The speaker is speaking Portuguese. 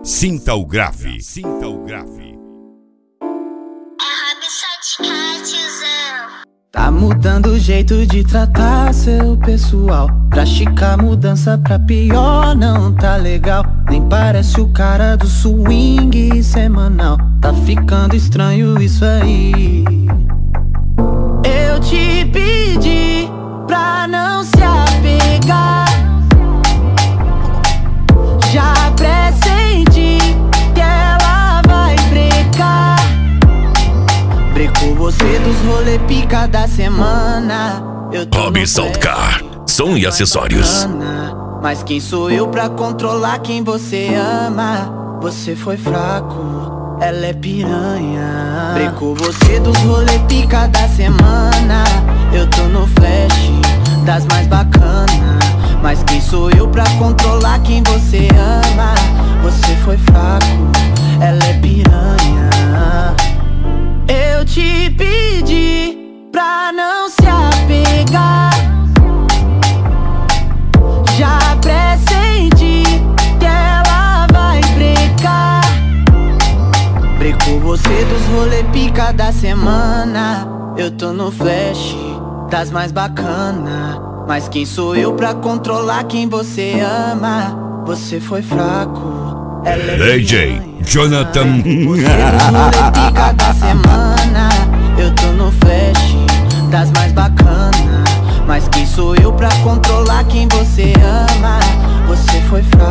Sinta o grave. Sinta o grave. Tá mudando o jeito de tratar seu pessoal. Praticar mudança pra pior não tá legal. Nem parece o cara do swing semanal. Tá ficando estranho isso aí. Eu te pedi pra não se apegar. Já pressenti que ela vai brecar. Brecou você dos rolê pica da semana. Eu tô Hobby Soundcar, som e acessórios. Mas quem sou eu pra controlar quem você ama? Você foi fraco, ela é piranha. Brecou você dos rolê pica da semana. Eu tô no flash das mais bacanas. Mas quem sou eu pra controlar quem você ama? Você foi fraco, ela é piranha. Eu te pedi pra não se apegar. Já pressenti que ela vai brecar. Brecou você dos rolê pica da semana. Eu tô no flash das mais bacanas. Mas quem sou eu pra controlar quem você ama? Você foi fraco, ela é DJ Jonathan. você dos rolê pica da semana. Eu tô no flash das mais bacanas. Mas quem sou eu pra controlar quem você ama? Você foi fraco.